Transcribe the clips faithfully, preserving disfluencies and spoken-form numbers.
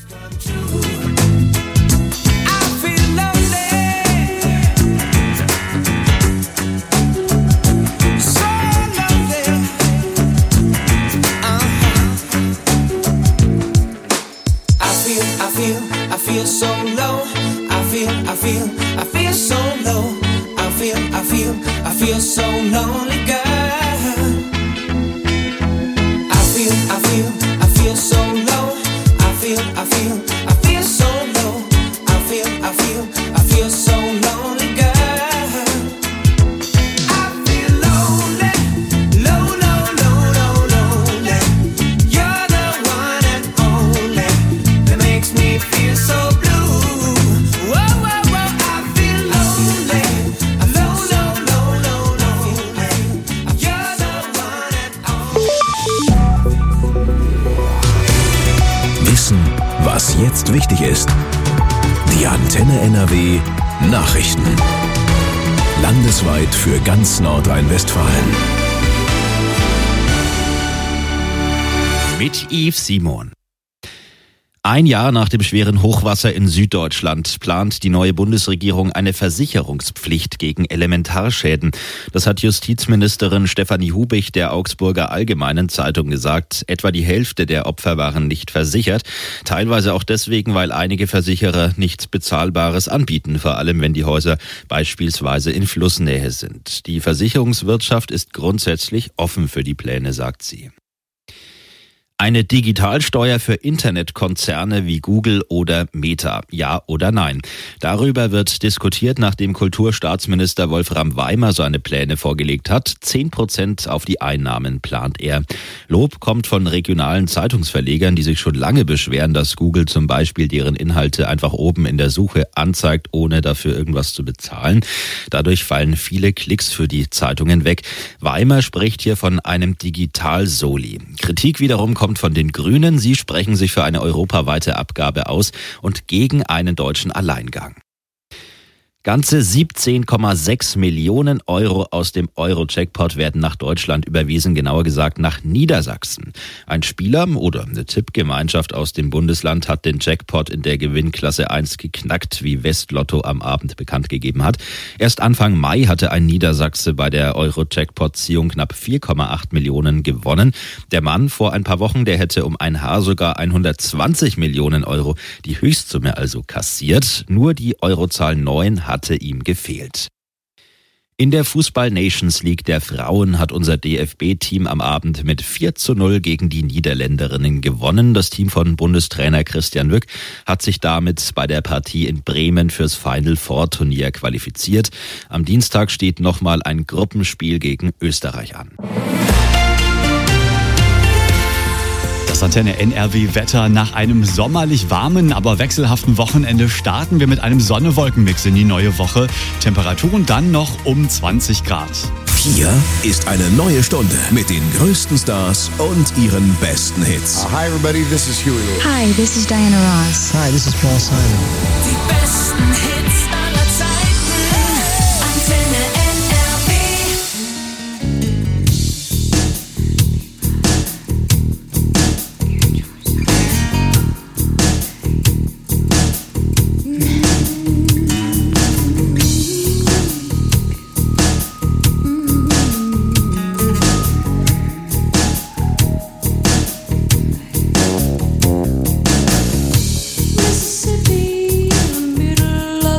Was jetzt wichtig ist. Die Antenne N R W Nachrichten. Landesweit für ganz Nordrhein-Westfalen. Mit Yves Simon. Ein Jahr nach dem schweren Hochwasser in Süddeutschland plant die neue Bundesregierung eine Versicherungspflicht gegen Elementarschäden. Das hat Justizministerin Stefanie Hubich der Augsburger Allgemeinen Zeitung gesagt. Etwa die Hälfte der Opfer waren nicht versichert. Teilweise auch deswegen, weil einige Versicherer nichts Bezahlbares anbieten, vor allem wenn die Häuser beispielsweise in Flussnähe sind. Die Versicherungswirtschaft ist grundsätzlich offen für die Pläne, sagt sie. Eine Digitalsteuer für Internetkonzerne wie Google oder Meta, ja oder nein? Darüber wird diskutiert, nachdem Kulturstaatsminister Wolfram Weimer seine Pläne vorgelegt hat. Zehn Prozent auf die Einnahmen plant er. Lob kommt von regionalen Zeitungsverlegern, die sich schon lange beschweren, dass Google zum Beispiel deren Inhalte einfach oben in der Suche anzeigt, ohne dafür irgendwas zu bezahlen. Dadurch fallen viele Klicks für die Zeitungen weg. Weimer spricht hier von einem Digital-Soli. Kritik wiederum kommt von den Grünen. Sie sprechen sich für eine europaweite Abgabe aus und gegen einen deutschen Alleingang. Ganze siebzehn Komma sechs Millionen Euro aus dem Euro-Jackpot werden nach Deutschland überwiesen, genauer gesagt nach Niedersachsen. Ein Spieler oder eine Tippgemeinschaft aus dem Bundesland hat den Jackpot in der Gewinnklasse eins geknackt, wie Westlotto am Abend bekannt gegeben hat. Erst Anfang Mai hatte ein Niedersachse bei der Euro-Jackpot-Ziehung knapp vier Komma acht Millionen gewonnen. Der Mann vor ein paar Wochen, der hätte um ein Haar sogar hundertzwanzig Millionen Euro, die Höchstsumme also kassiert. Nur die Eurozahl neun hatte ihm gefehlt. In der Fußball-Nations League der Frauen hat unser D F B-Team am Abend mit vier zu null gegen die Niederländerinnen gewonnen. Das Team von Bundestrainer Christian Wück hat sich damit bei der Partie in Bremen fürs Final-Four-Turnier qualifiziert. Am Dienstag steht nochmal ein Gruppenspiel gegen Österreich an. Das Antenne N R W-Wetter. Nach einem sommerlich warmen, aber wechselhaften Wochenende starten wir mit einem Sonne-Wolken-Mix in die neue Woche. Temperaturen dann noch um zwanzig Grad. Hier ist eine neue Stunde mit den größten Stars und ihren besten Hits. Uh, hi everybody, this is Huey Lewis. Hi, this is Diana Ross. Hi, this is Paul Simon. Die besten Hits aller Zeiten. Antenne N R W. Mississippi, in the middle of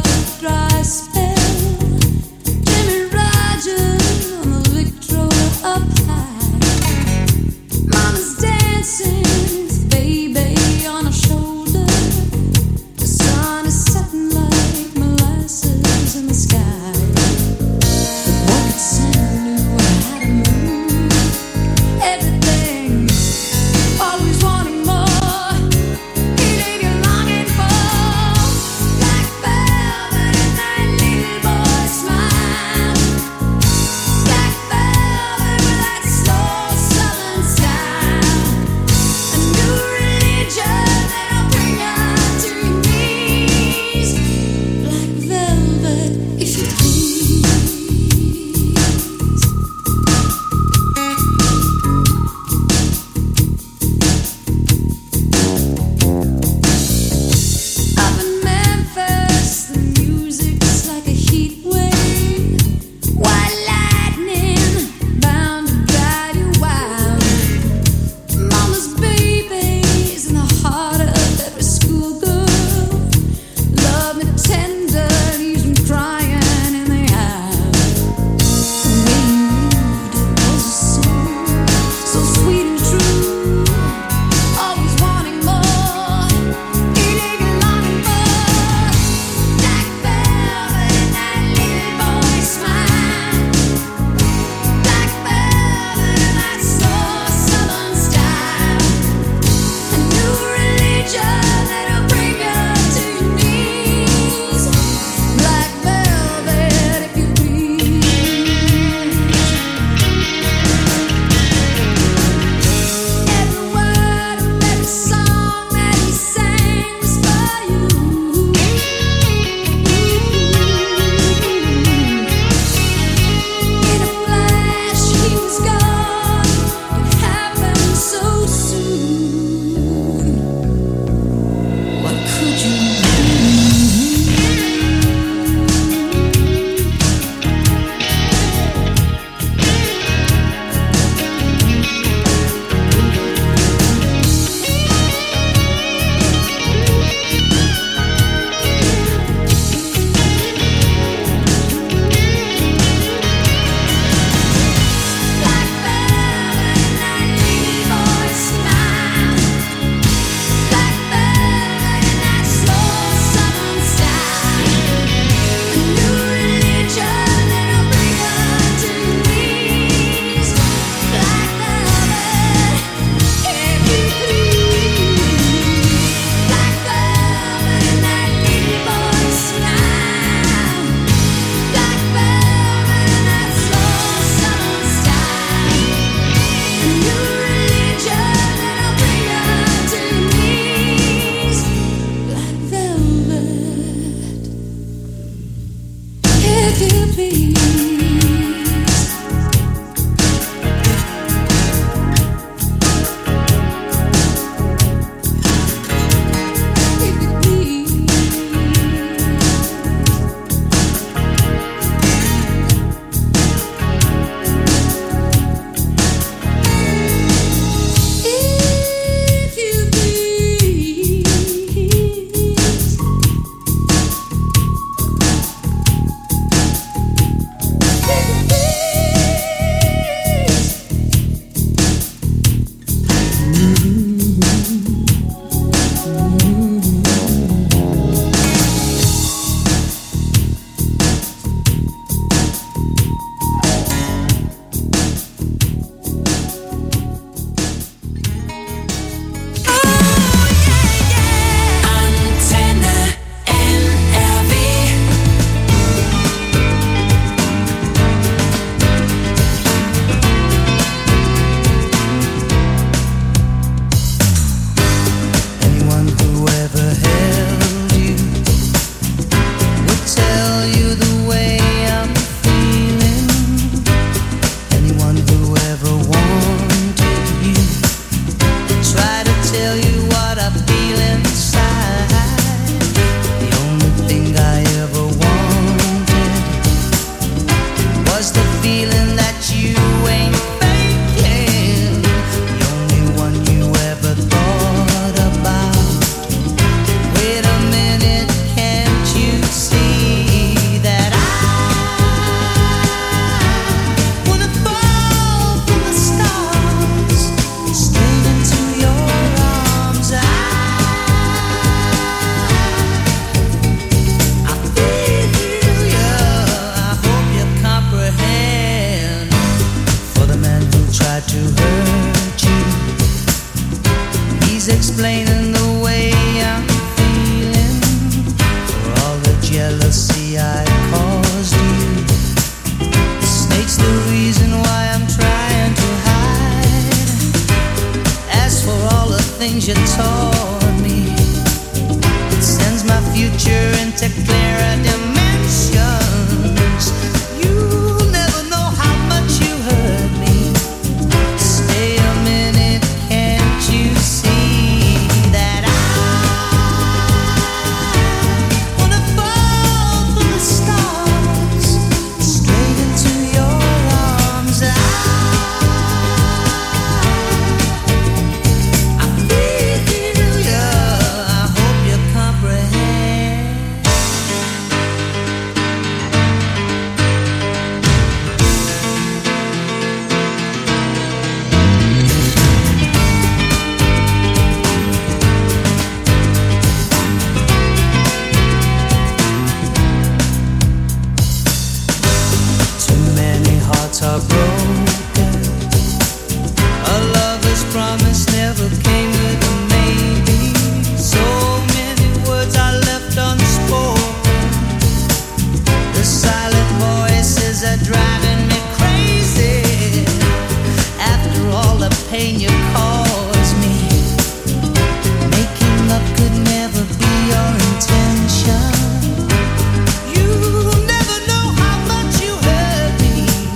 never be your intention. You never know how much you hurt me.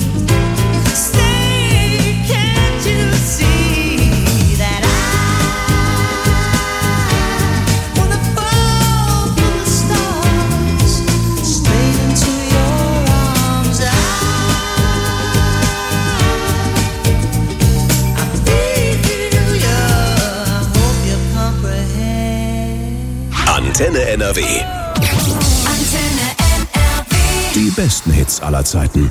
Stay, can't you see that I wanna fall from the stars straight into your arms? I, I feel you. Hope you comprehend. Antenne N R W. Antenne N R W. Die besten Hits aller Zeiten.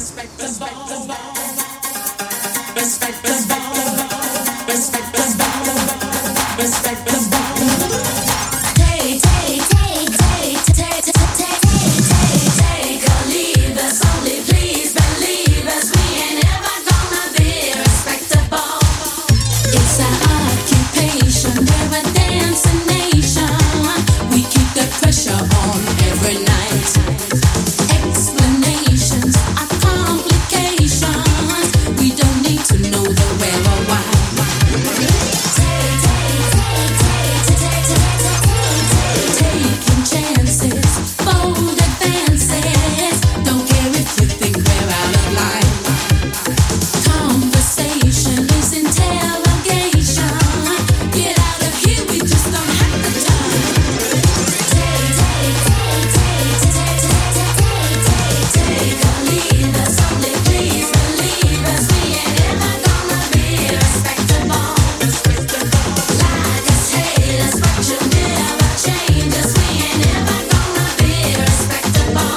Take, take, take, take, take, take, take, take or leave us. Only please believe us. We ain't ever gonna be respectable. It's our occupation. We're a dancing nation. We keep the pressure on every night. Explanations are complications. We don't need to know the where or why. Take, take, take, take, take, take, take, taking chances, bold advances. Don't care if you think we're out of line. Conversation is interrogation. Get out of here, we just don't have the time. Take, take, take, take, take, take, take, take or leave us. Only please believe us. We ain't ever gonna be respectable. Like us, hate us, but you'll never change us. We ain't ever gonna be respectable.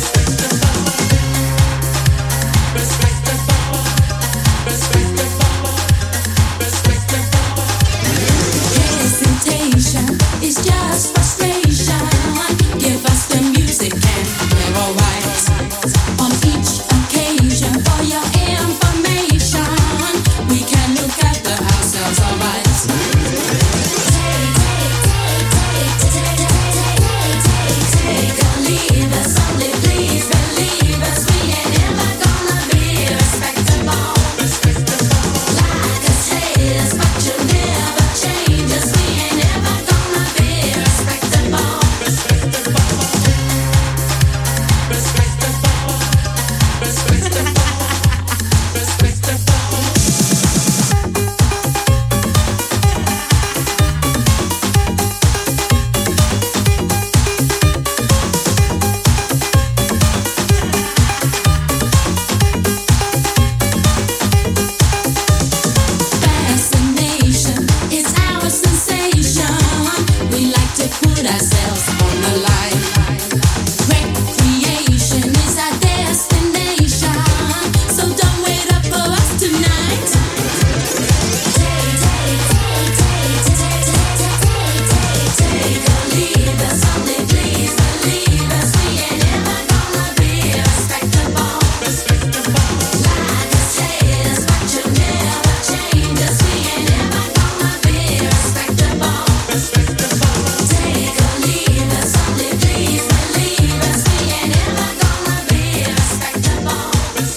Hesitation is just frustration. Give us the music and we're alright. On each occasion, for your information, we can look after ourselves alright. Take, take, take, take, take, take, take or leave us. Only please believe us. We ain't ever gonna be respectable. Like us, hate us, but you'll never change us. We ain't ever gonna be respectable. Fascination is our sensation. We like to put ourselves on the line. Recreation is our destination. So don't wait up for us tonight. Take, take, take, take, take, take, take, take or leave us. Only please believe us. We ain't ever gonna be respectable. Like us, hate us, but you'll never change us. We ain't ever gonna be respectable. Take or leave us. Only please believe us. We ain't ever gonna be respectable.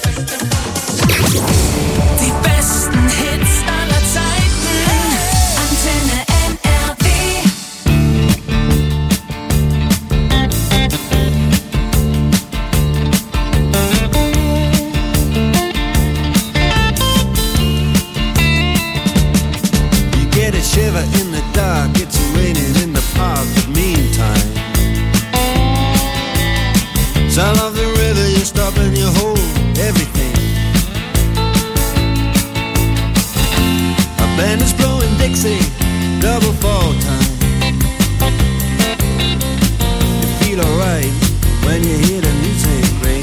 Die besten Hits aller Zeiten. Antenne N R W. You get a shiver in the dark, it's raining in the park, but meantime sound of the river, you stop and you hold everything. A band is blowing Dixie, double fall time. You feel alright when you hear the music ring.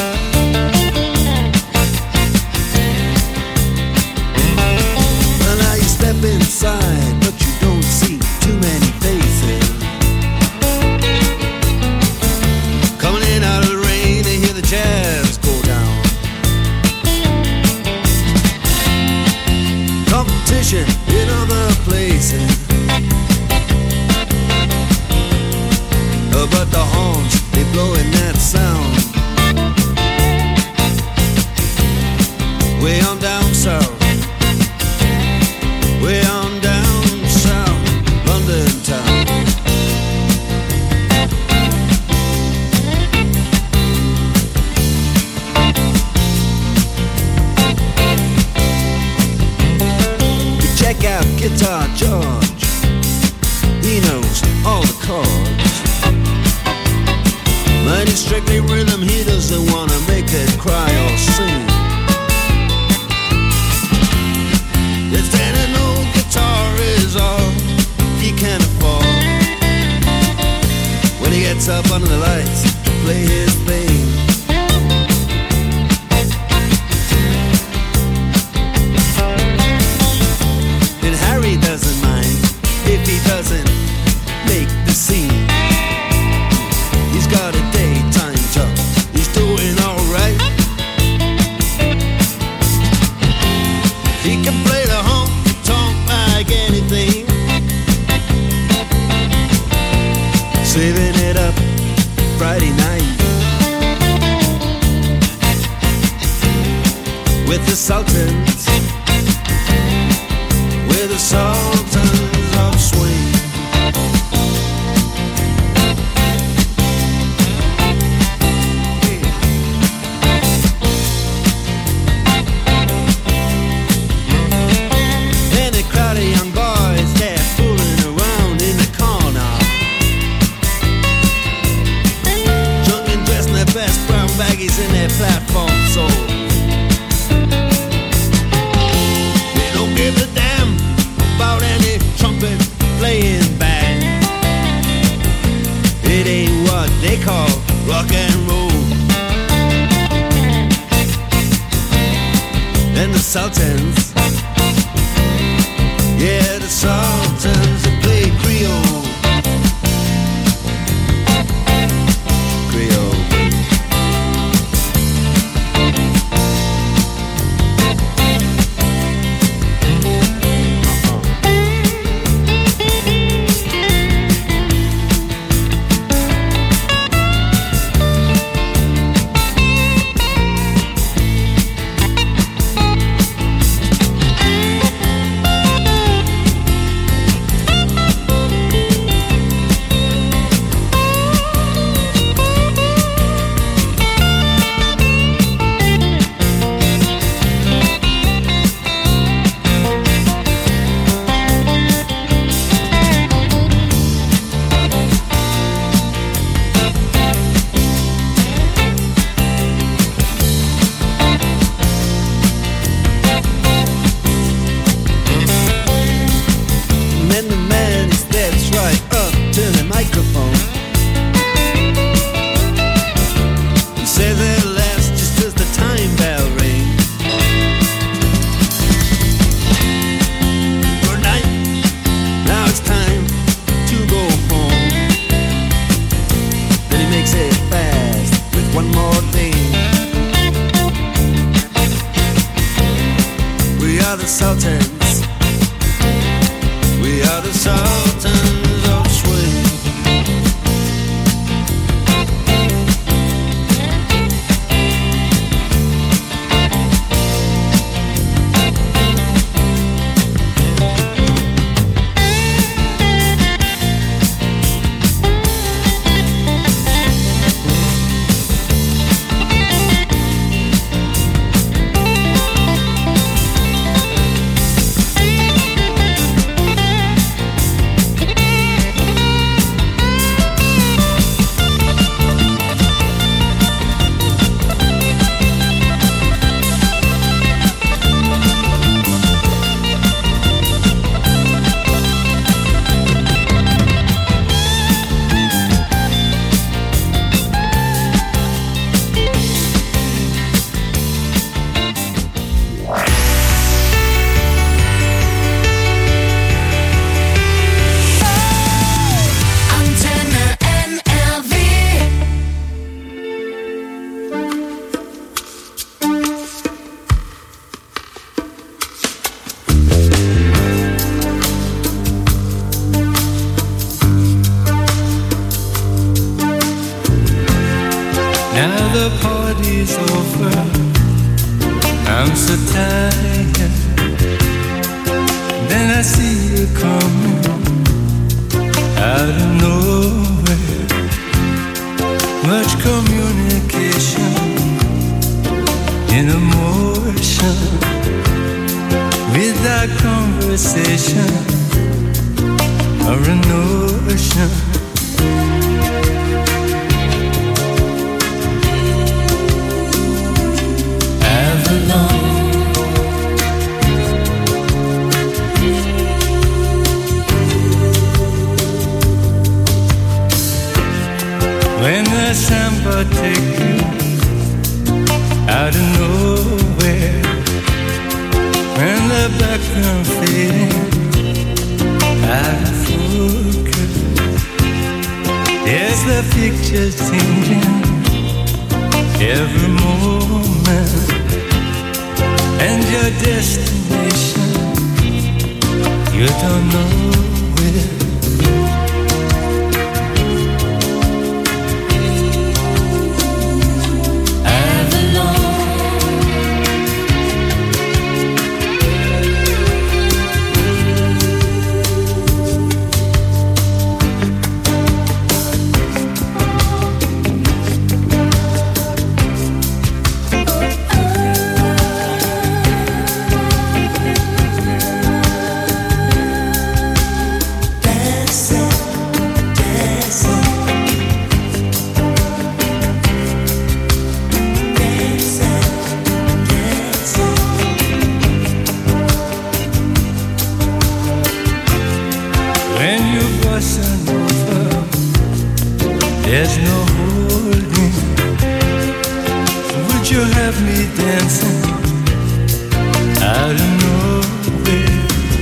Well, now you step inside, but you don't see too many faces. Coming in out of the rain, they hear the jazz go down. Competition in other places. Uh, But the horns, they blowing that sound. Way on down south. Way on down south, London town. all the chords. But it's strictly rhythm, he doesn't wanna make it cry or sing. If an old guitar is all he can afford, when he gets up under the lights to play his thing. And Harry doesn't mind if he doesn't make the scene. He's got a daytime job, he's doing alright. He can play the honky-tonk like anything, saving it up Friday night with the Sultans, with the Sultans of Swing. And a crowd of young boys, they're fooling around in the corner, drunk and dressed in their best brown baggies in their platform soles. They don't give a damn about any trumpet playing band. It ain't what they call rock and roll. And the Sultans, yeah, the Sultans, they play Creole. Creole. And then the man steps right up to the microphone. He says at last, just as the time bell rings, good night, now it's time to go home. Then he makes it fast with one more thing. We are the Sultans, we are the Sultans of Swing. Now the party's over, I'm so tired. Then I see you coming out of nowhere. Much communication in emotion, without conversation or a notion. when the samba take you out of nowhere, when the background fading out of focus, there's the picture changing every moment, and your destination you don't know where. There's no holding. Would you have me dancing out of nowhere?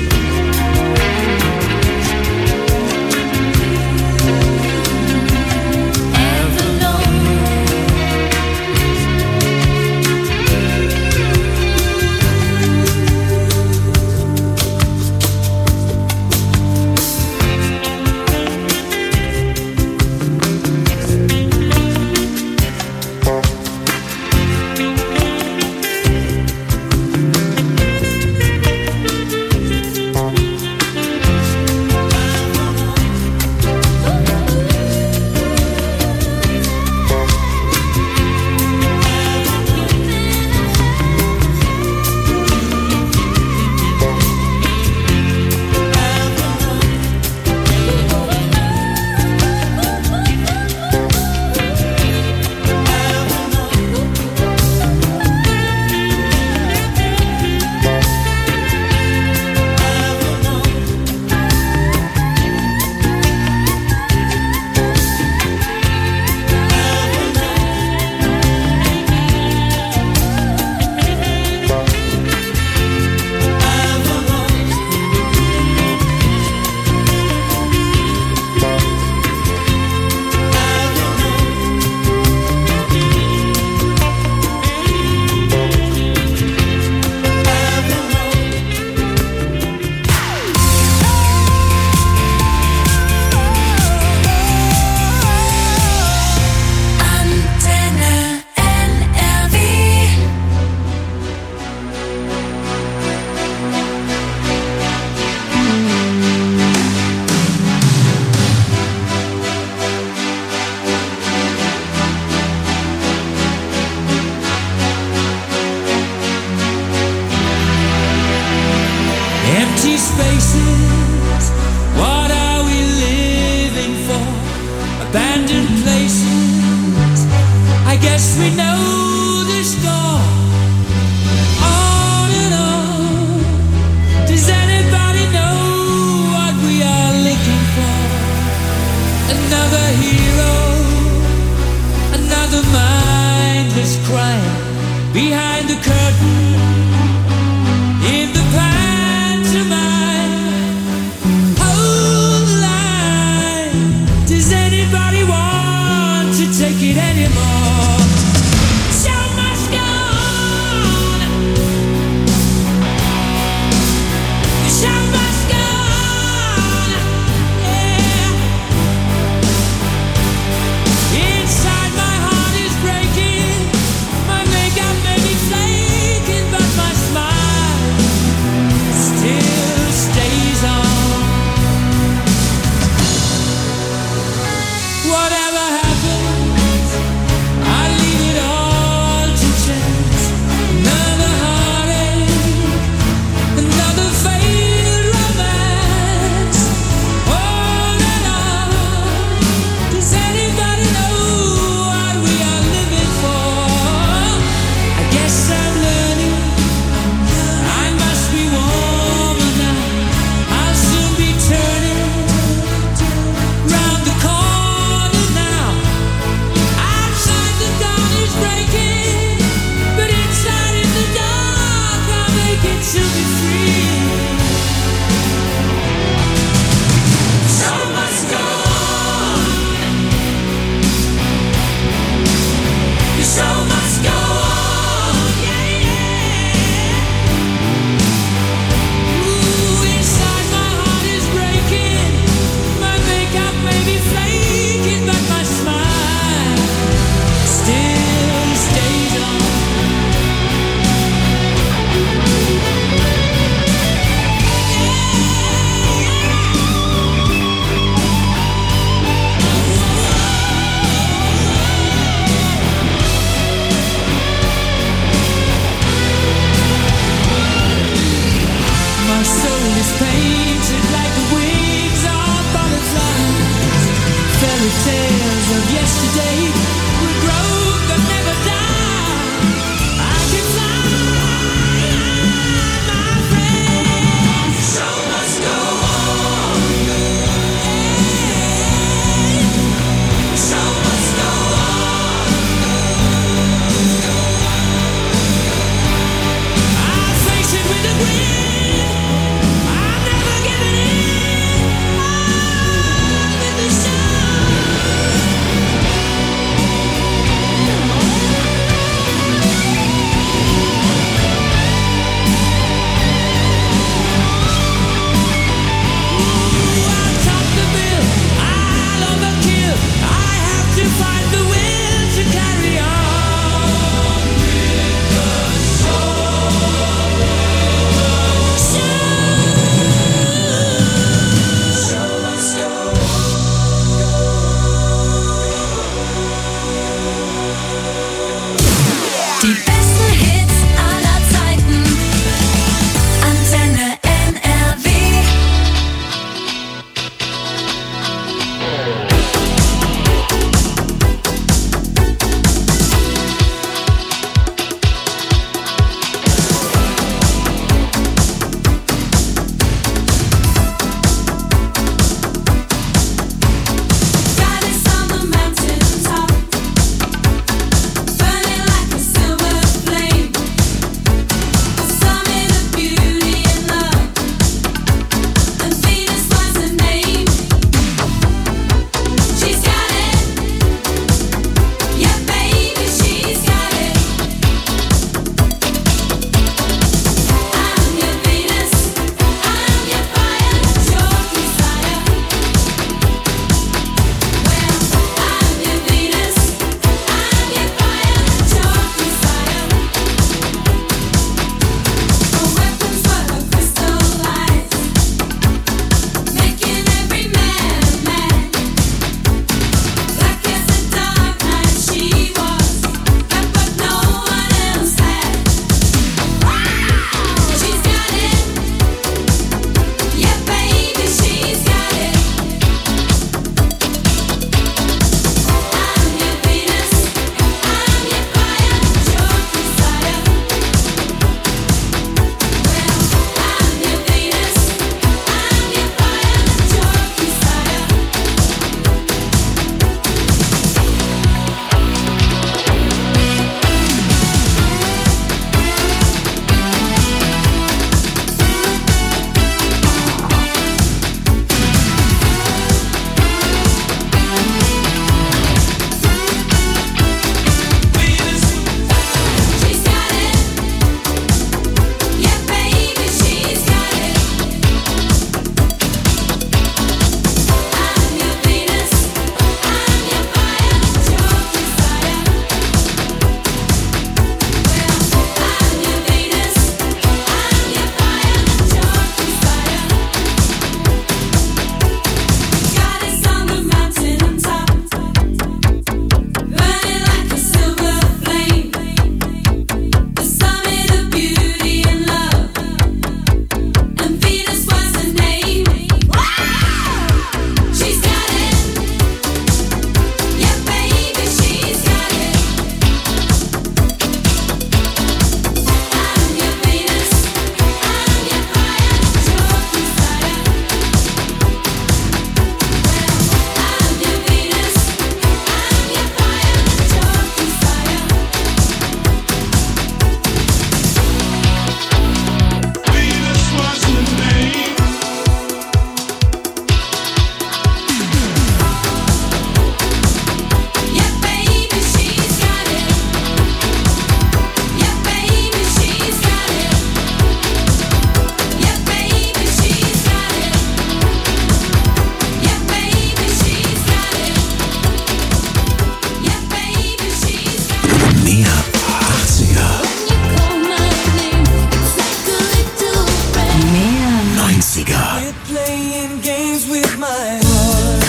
Empty spaces, what are we living for? Abandoned places, I guess we know the score. On and on, does anybody know what we are looking for? Another hero, another mindless crime behind the curtain, in the past. Take it anymore. Show must go on. The show must go on. Yeah. Inside my heart is breaking. My makeup may be flaking, but my smile still stays on. Whatever happens, I leave it all to chance. Another heartache, another failed romance. On and on, does anybody know what we are living for? I guess I'm learning, I must be warmer now. I'll soon be turning round the corner now. the tales of yesterday will grow but never die. I can fly, my friend. Show must go on. Show must go on. I'll face it with a grin. I'm never giving in. On with the show. I'll top the bill, I'll overkill. I have to find the will to carry on with the show. Show must go Die besten Hits aller Zeiten. Antenne N R W. Goddess on the mountain top, burning like a silver flame. The summit of beauty and love, and Venus was her name. She's got it, yeah, baby, she's got it. I'm your Venus, I'm your fire, your desire. Well, I'm your Venus, I'm your fire, your desire. Her weapons were her crystal eyes, making every man mad. Black as the dark night she was, got what no one else had. She's got it, yeah, baby, she's got it. I'm your Venus, I'm your fire, your desire. Well, I'm your Venus, I'm your fire, your desire. She's got it, yeah, baby, she's got it. I'm your Venus, I'm your fire, your desire. Well, I'm your Venus, I'm your fire, your desire. Goddess on the mountain top, burning like a silver flame. The summit of beauty and love, and Venus was her name. She's got it, yeah, baby, she's got it. I'm your Venus, I'm your fire, your desire. Well, I'm your Venus, I'm your fire, your desire. Venus was her name. Yeah, baby, she's got it. Yeah, baby, she's got it. Yeah, baby, she's got it. Yeah, baby, she's got it. Yeah, baby, she's got it. Mehr achtziger, Mehr neunziger. Playing games with my heart.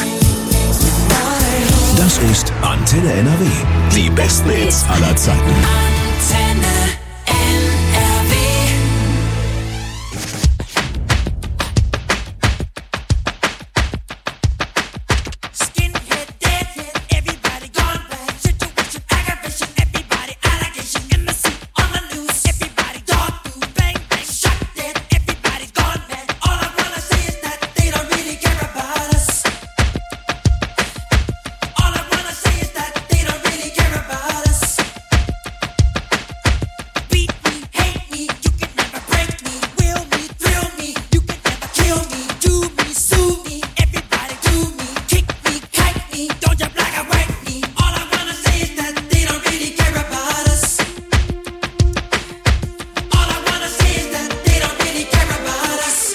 Das ist Antenne N R W. Die besten Hits aller Zeiten. Antenne N R W. Skinhead don't you black and white me. All I wanna say is that they don't really care about us. All I wanna say is that they don't really care about us.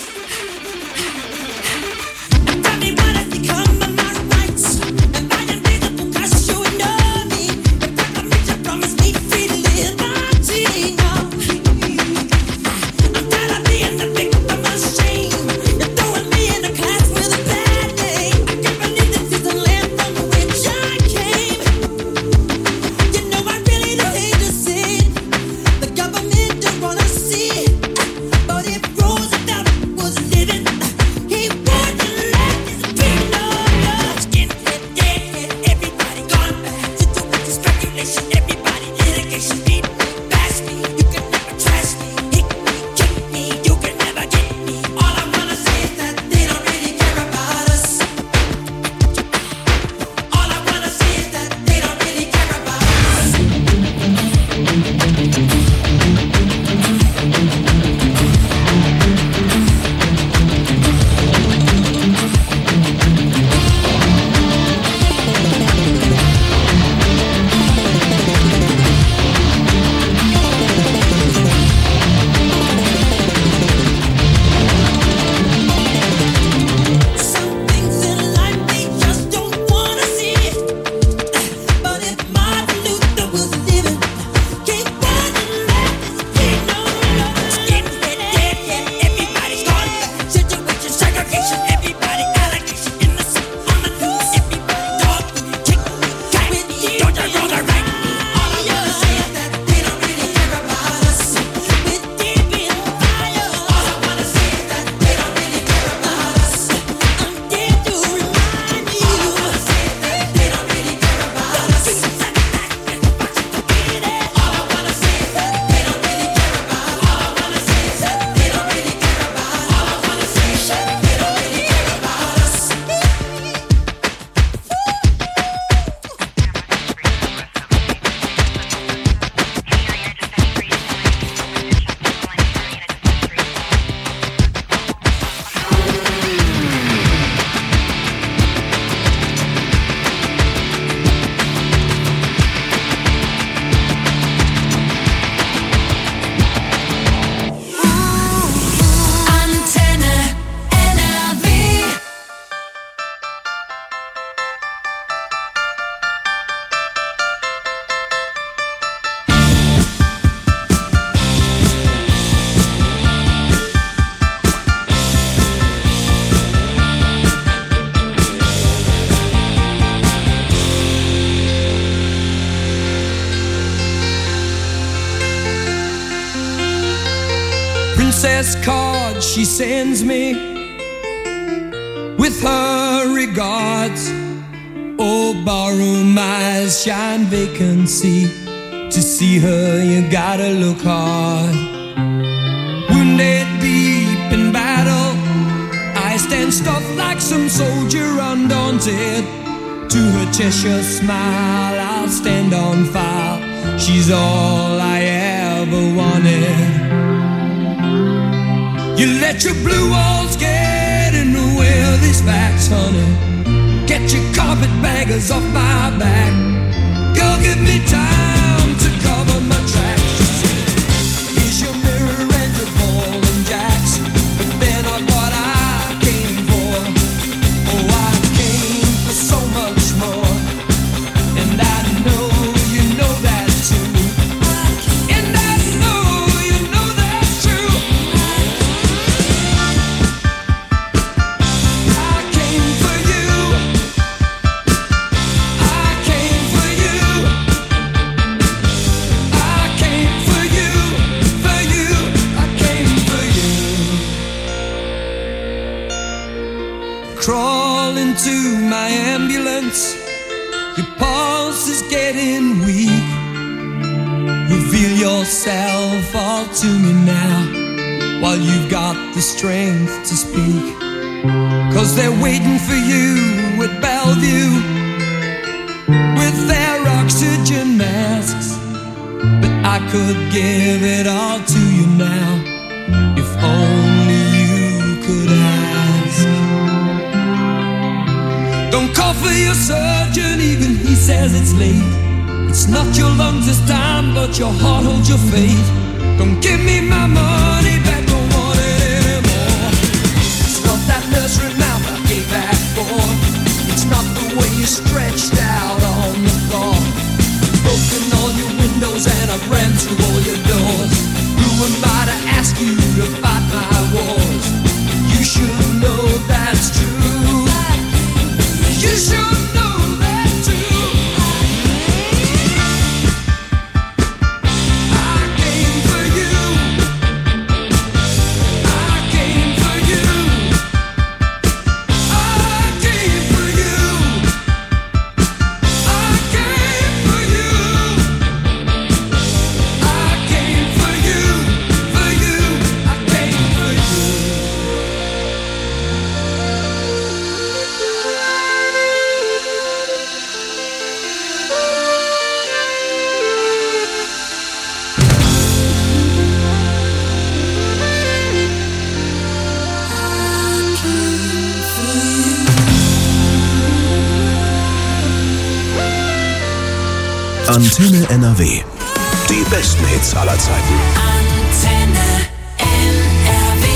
Tell me what has become of my rights. Am I invisible 'cause you know me? If I commit you promise me freely in my team. I'm tired of being the victim of shame. You're throwing me in a class with a bad name. I can't believe this is the land from which I came. You know I really don't hate to see it. The government don't wanna see it. But if Roosevelt was living, he wouldn't let this be known. Skinhead, deadhead, everybody gone back. Situation, speculation, everybody litigation. Beat me, bash me, you can never trash me. Hit me, kick me, you can never get me. All I wanna say is that they don't really care about us. All I wanna say is that they don't really care about us. Some things in life they just don't wanna see it. But if Martin Luther was living, he wouldn't let this be known. Skinhead, deadhead, everybody's gone back. Situation, segregation, everybody allegation. Innocent on the news, everybody dog me, kick me, cat me, don't you wrong or right me. All I wanna say is that they don't really care about us. We're deep in fire. All I wanna say is that they don't really care about us. I'm there to remind you. All I wanna say is that they don't really care about us. All I wanna say is that they don't really care about. All I wanna say is that they don't really care about. All I wanna say is that they don't really care about us. Antenna N R V. Princess card she sends me with her regards. Oh, borrow my eyes, shine vacancy. To see her, you gotta look hard. Wounded deep in battle, I stand stuffed like some soldier undaunted. To her Cheshire smile, I'll stand on file. She's all I ever wanted. You let your blue walls get in the way of these facts, honey. Get your carpetbaggers off my back. Girl, give me time to cover my tracks. Here's your mirror and your ball and jacks, but they're not what I came for. Oh, I came for so much more, and I know you know that too. And I know you know that's true. I came for you. I came for you. I came for you, for you. I came for you. Crawl into my ambulance. Your pulse is getting weak. Reveal yourself all to me now, while you've got the strength to speak. 'Cause they're waiting for you at Bellevue with their oxygen masks. But I could give it all to you now, if only you could ask. Don't call for your surgeon, even he says it's late. It's not your lungs this time, but your heart holds your fate. Don't give me my money back, don't want it anymore. It's not that nursery mouth I gave back for. It's not the way you stretched out on the floor. Broken all your windows and I've ran through all your doors. Who am I to ask you to fight my wars? You should know that's true. You should know that too. I came for you. I came for you. I came for you. I came for you. I came for you. For you. I came for you. Antenne N R W. Die besten Hits aller Zeiten. Antenne N R W.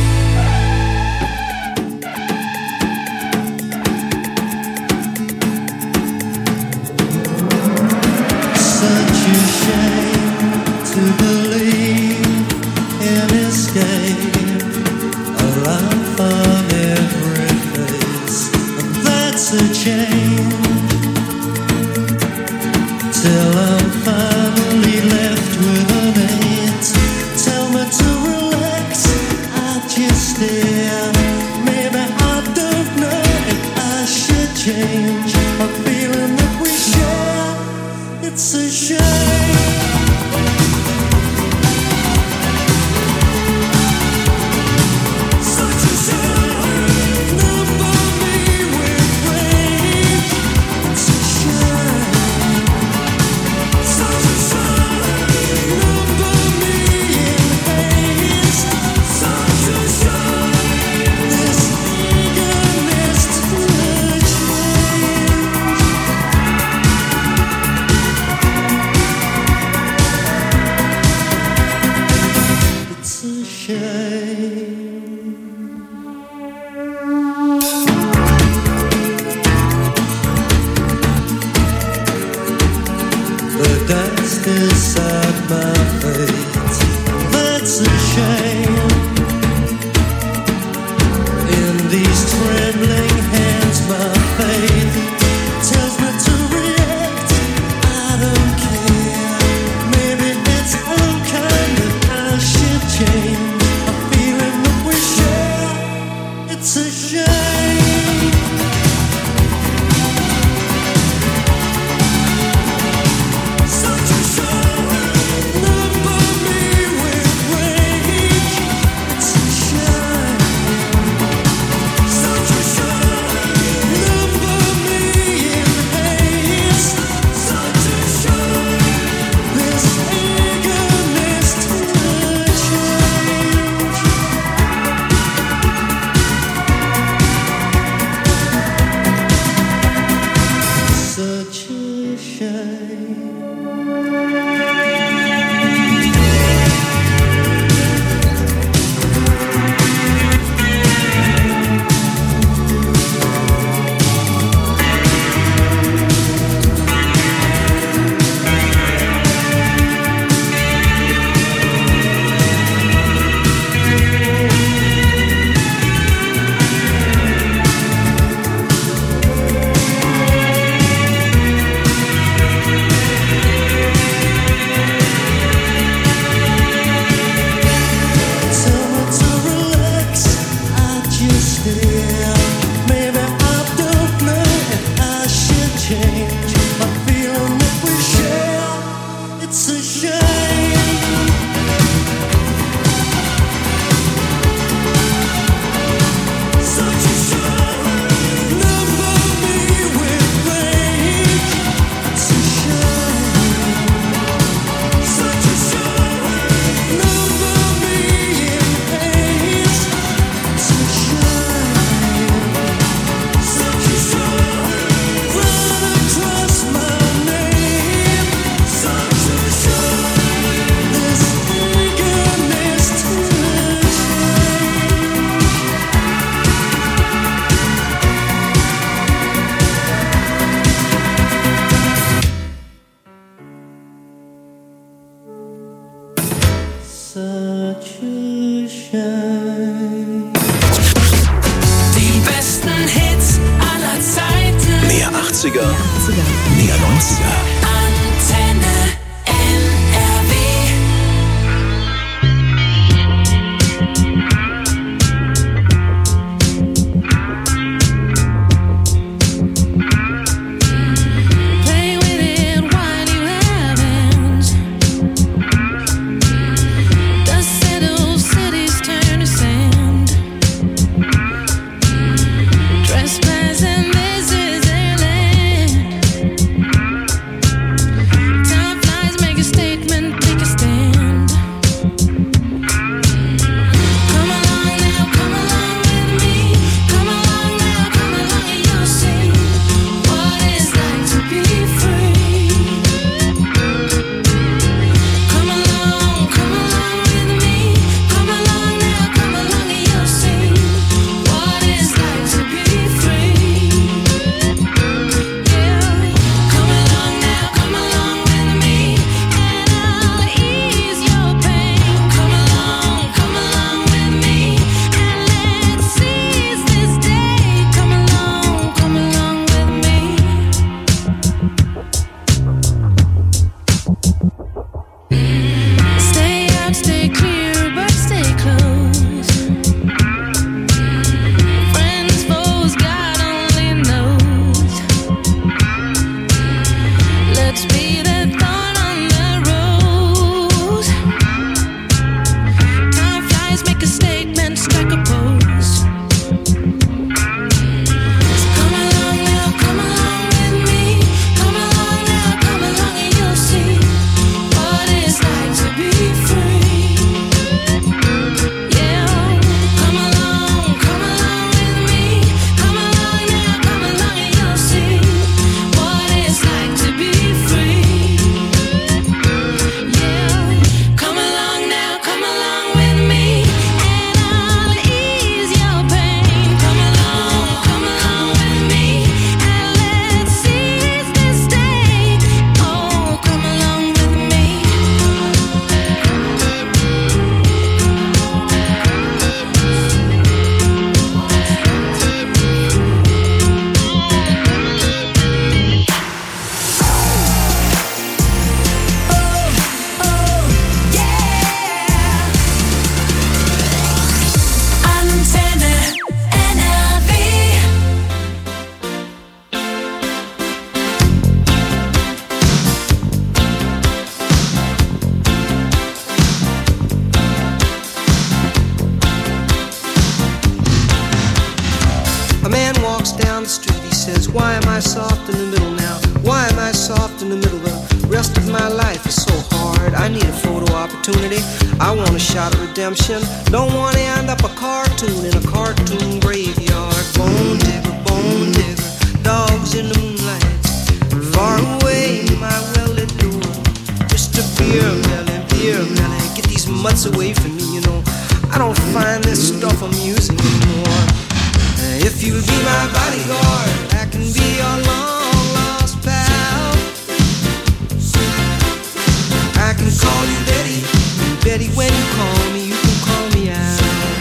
Such a shame to believe in escape, a life on every face, and that's a change. Till I'm finally left with an eight. Tell me to relax, I just stare. Maybe I don't know if I should change a feeling that we share. It's a shame. Such a shame. Number me with rage. It's a shame. Such a shame. Number me in haste. Such a shame. This eagerness to change. It's a shame. The dust beside my face. That's a shame. In these trembling hands, my faith tells me to react. I don't care. Maybe it's unkind that I should change a feeling that we share. It's a shame. Such a shame. Number me with rage. It's a shame. Such a shame. Number me in haste. Such a shame. This eagerness to change. Such a shame. Tell me to relax, I just stare. Maybe I don't know if I should change a feeling that we share. It's a shame. Such a shame. Number me with rage. It's a shame. Such a shame. Number me in haste. It's a shame. Such a shame. achtziger, achtziger. mehr neunziger. Antenne N R W. Play with it while you haven't. Dust settles, cities turn to sand. Trespassing, this is their land. Time flies, make a statement, take a stand. Come along now, come along with me. Come along now, come along and you'll see what it's like to be free. Come along, come along with me. Come along now, come along and you'll see what it's like to be free. Yeah. Come along now, come along with me, and I'll ease your pain. Come along, come along with me, and let's seize this day. Come along, come along with me. Stay out, stay clear, but stay close. Friends, foes, God only knows. Let's be the thorn on the rose. Time flies, make a statement, strike a pose. So come along now, come along with me. Come along now, come along and you'll see what it's like to be free. Yeah, come along, come along with me. Come along now, come along and you'll see what it's like to be free. Yeah, come along now, come along with me, and I'll ease your pain. Come along, come along with me, and let's seize this day. Oh, come along with me. Antenne N R W. A man walks down the street, he says, why am I soft in the middle now? Why am I soft in the middle? The rest of my life is so hard. I need a photo opportunity. I want a shot at redemption. Don't want to end up a cartoon in a cartoon graveyard. Bone digger, bone digger, dogs in the moonlight. Far away, my well-lit door. Mister Beer Melly, Beer Melly, get these mutts away from me, you know. I don't find this stuff amusing anymore. If you'll be my bodyguard, I can be your long lost pal. I can call you Betty, and Betty, when you call me, you can call me out.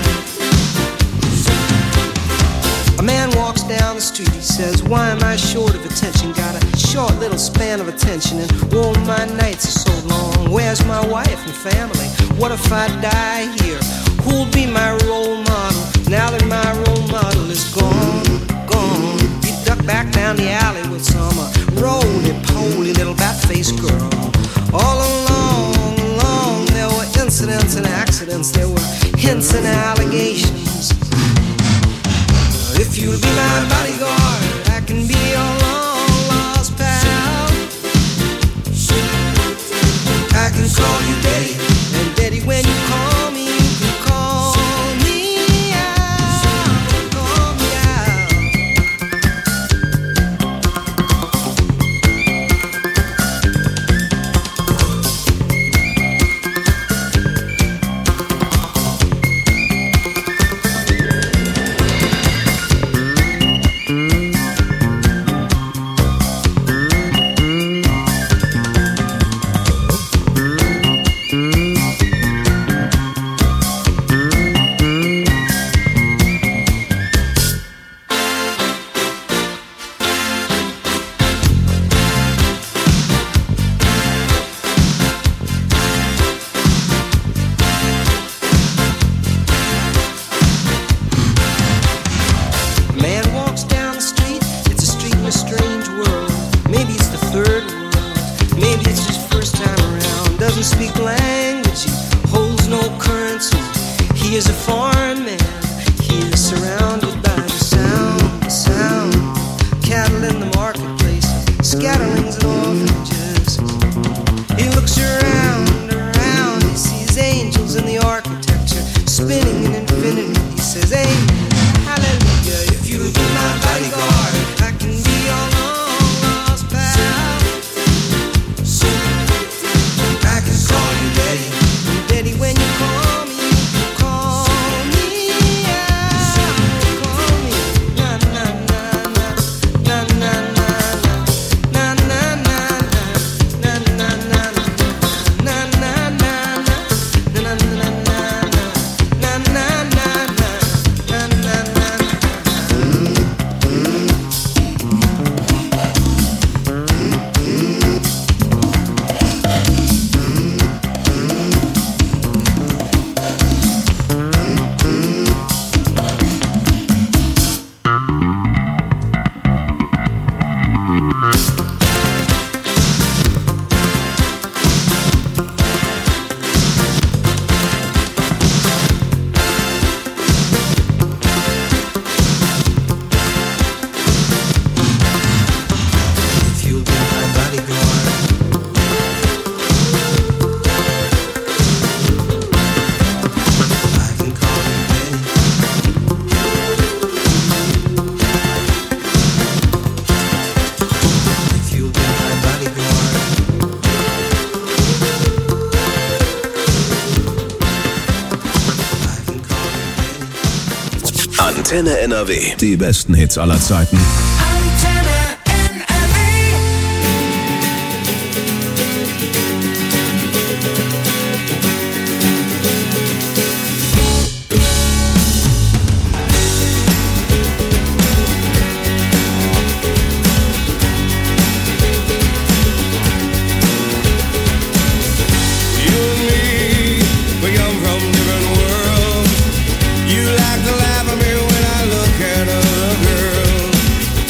A man walks down the street, he says, why am I short of attention? Got a short little span of attention, and oh, my nights are so long. Where's my wife and family? What if I die here? Who'll be my role model now that my role model is gone, gone? You duck back down the alley with some uh, roly-poly little bat-faced girl. All along, along, there were incidents and accidents. There were hints and allegations. If you'll be my bodyguard, I can be your long-lost pal. I can call you Betty, and Betty, when you call me, you can call me out, call me out. speak language, he holds no currency. He is a foreign man, he is surrounded by the sound, the sound. Cattle in the marketplace, scatterlings and orphanages. He looks around, around, he sees angels in the architecture, spinning in infinity. He says, amen, hallelujah. If you'll be my bodyguard, I can be your long lost pal. I can call you Daddy, Daddy when you call me, call me out, call me. Na na na na na na na na na na na na na na na na na na Antenne N R W. Die besten Hits aller Zeiten. Antenne N R W. You and me, we come from different worlds. You like to laugh at me when I look at other girls.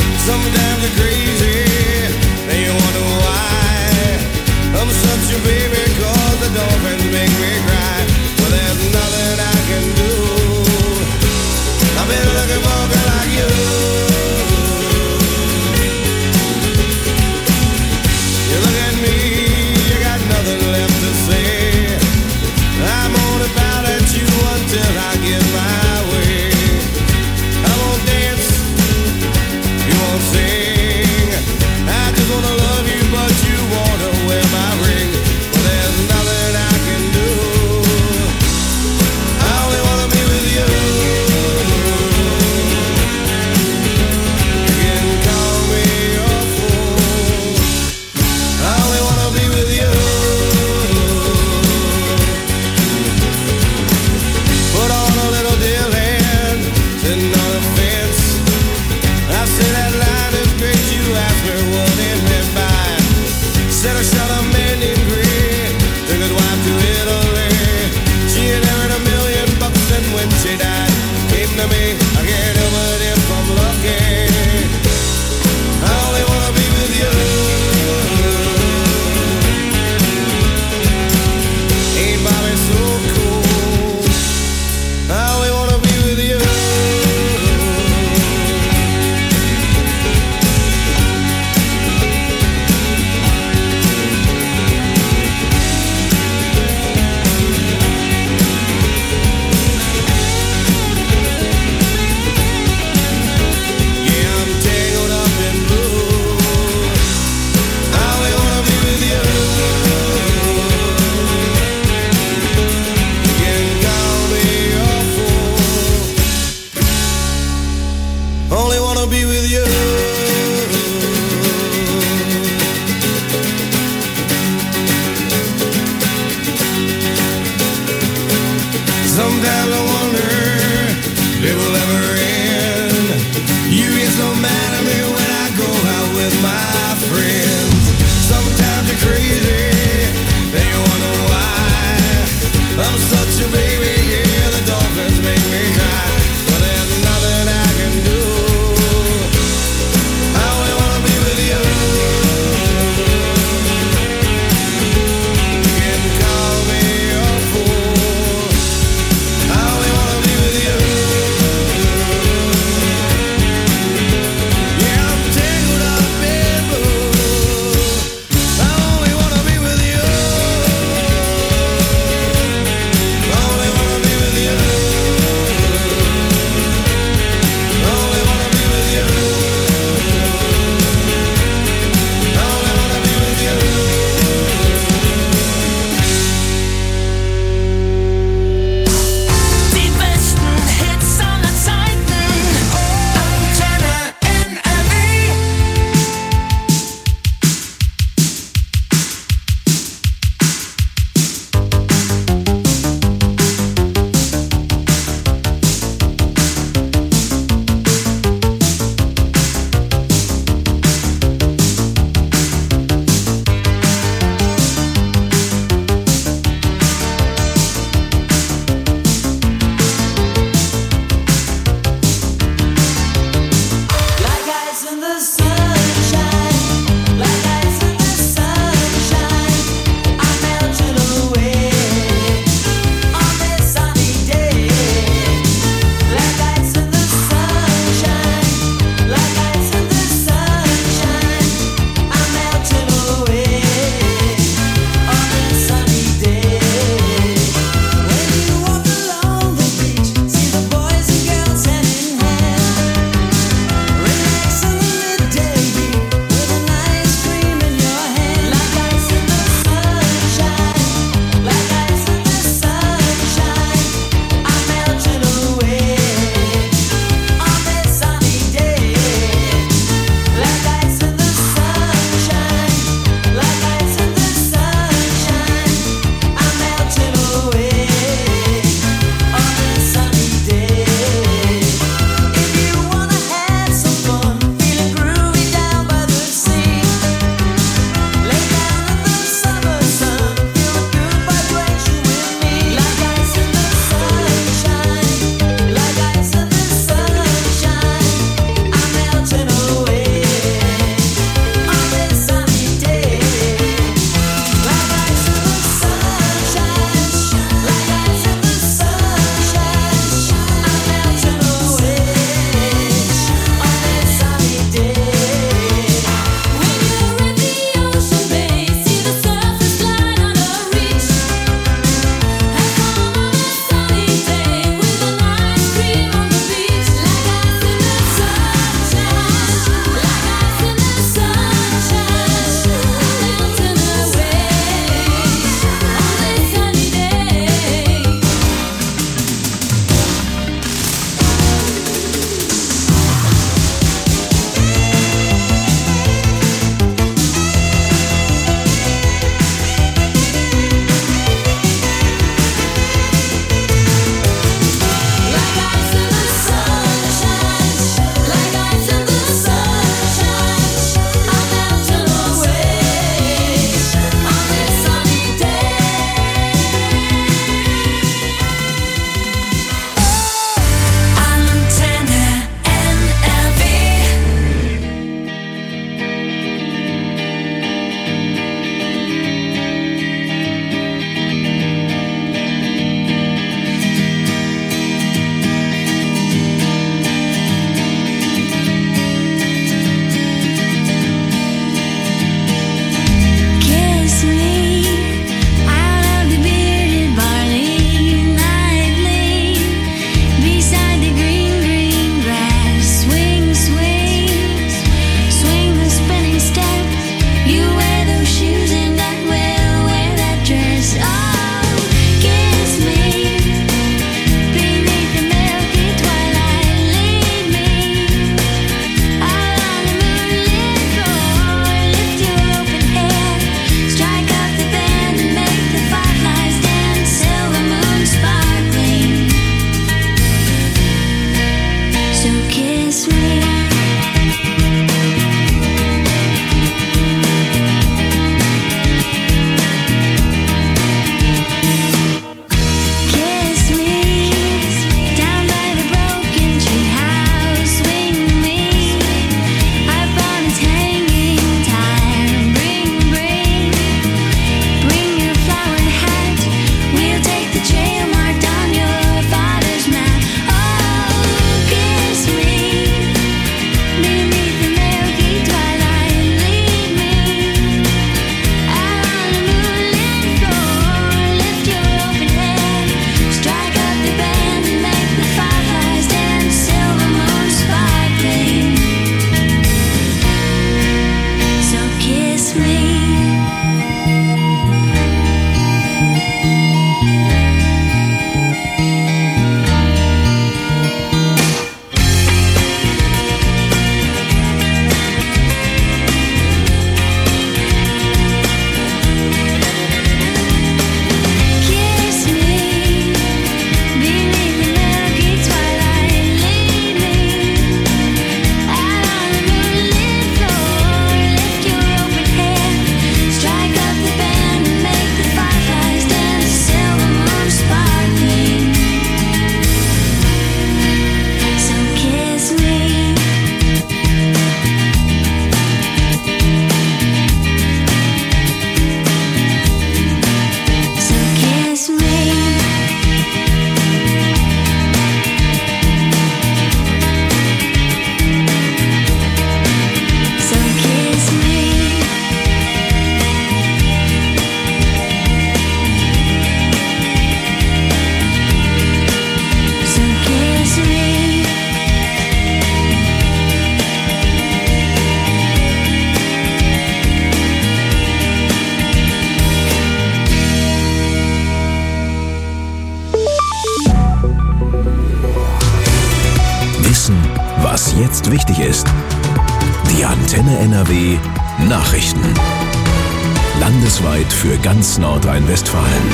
jetzt wichtig ist. Die Antenne N R W Nachrichten. Landesweit für ganz Nordrhein-Westfalen.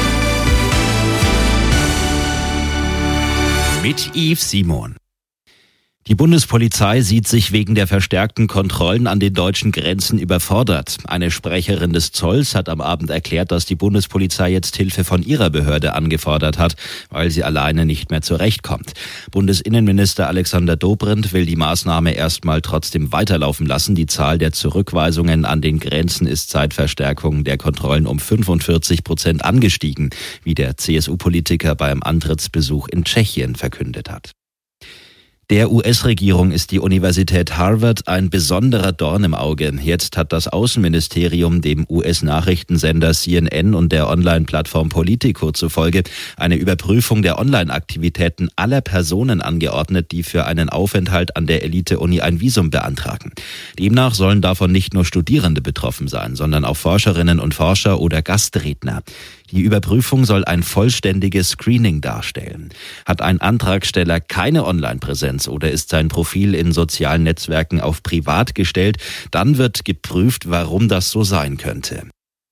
Mit Yves Simon. Die Bundespolizei sieht sich wegen der verstärkten Kontrollen an den deutschen Grenzen überfordert. Eine Sprecherin des Zolls hat am Abend erklärt, dass die Bundespolizei jetzt Hilfe von ihrer Behörde angefordert hat, weil sie alleine nicht mehr zurechtkommt. Bundesinnenminister Alexander Dobrindt will die Maßnahme erstmal trotzdem weiterlaufen lassen. Die Zahl der Zurückweisungen an den Grenzen ist seit Verstärkung der Kontrollen um fünfundvierzig Prozent angestiegen, wie der C S U-Politiker beim Antrittsbesuch in Tschechien verkündet hat. Der U S-Regierung ist die Universität Harvard ein besonderer Dorn im Auge. Jetzt hat das Außenministerium dem U S-Nachrichtensender C N N und der Online-Plattform Politico zufolge eine Überprüfung der Online-Aktivitäten aller Personen angeordnet, die für einen Aufenthalt an der Elite-Uni ein Visum beantragen. Demnach sollen davon nicht nur Studierende betroffen sein, sondern auch Forscherinnen und Forscher oder Gastredner. Die Überprüfung soll ein vollständiges Screening darstellen. Hat ein Antragsteller keine Online-Präsenz oder ist sein Profil in sozialen Netzwerken auf privat gestellt, dann wird geprüft, warum das so sein könnte.